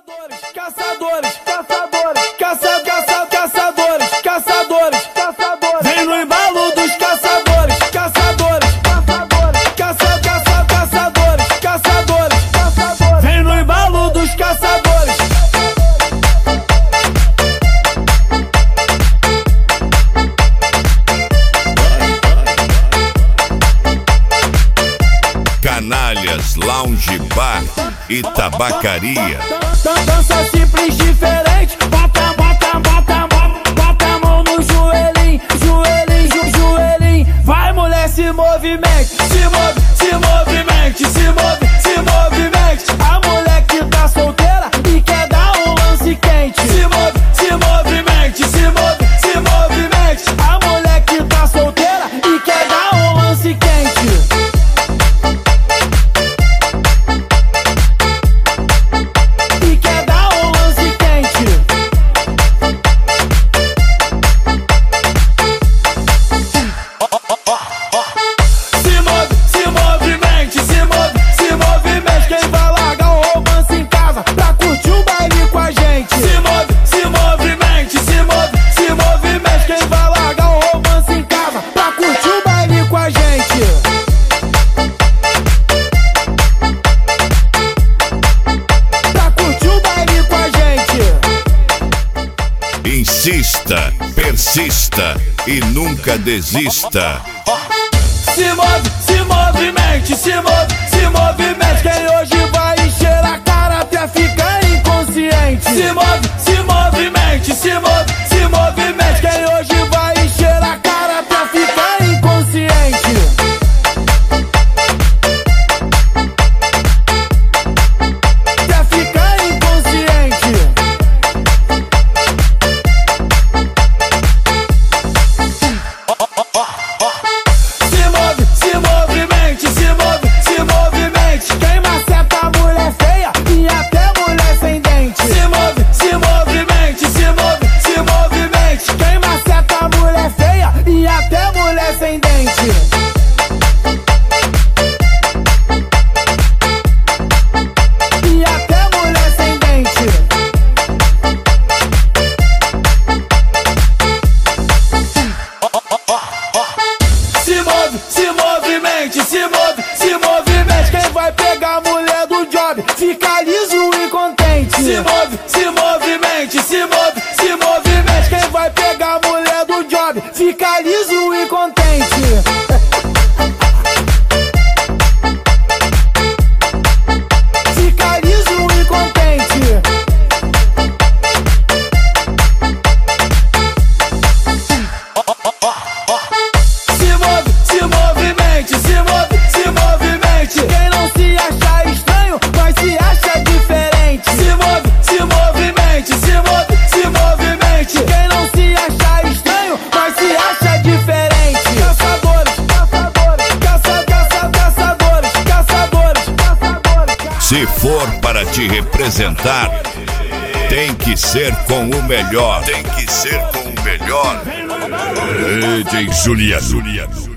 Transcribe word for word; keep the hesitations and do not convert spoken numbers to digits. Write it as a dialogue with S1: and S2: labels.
S1: Caçadores, caçadores, caçadores, caça, caça, caçadores, caçadores, caçadores. Vem no embalo dos caçadores, caçadores, caçadores, caça, caça, caçadores, caçadores, caçadores. Vem no embalo dos caçadores.
S2: Canalhas, Lounge Bar e Tabacaria.
S1: Dança simples, diferente. Bota, bota, bota, bota, bota a mão no joelhinho, joelhinho, jo, joelhinho. Vai, mulher, se movimente, se move, se movimente, se move, se movimente. A mulher que tá solteira e quer dar um lance quente. Se move, se movimente, se move, se movimente. A mulher que tá solteira e quer dar um lance quente.
S2: Insista, persista e nunca desista.
S1: Se move, se movimente, se move, se movimente. Quem hoje vai encher a cara até ficar inconsciente. Se move, se movimente, se move, se movimente. Quem hoje vai encher a cara até ficar inconsciente. Até ficar inconsciente. Sem dente. E até mulher sem dente. Se move, se movimente, se move, se movimente. Quem vai pegar a mulher do job fica liso e contente. Se move, se movimente, se move, se movimente. Quem vai pegar a mulher do job fica liso e contente. Fica liso e contente. Se move, se movimente, se move, se movimente. Quem não se acha estranho, mas se acha diferente. Se move, se movimente, se move, se movimente. Quem não se acha estranho, mas se acha diferente. Caçadores, caçadores, caça, caça, caçadores, caçadores, caçadores.
S2: Se for para te representar, tem que ser com o melhor. Tem que ser com o melhor. D J Juliano.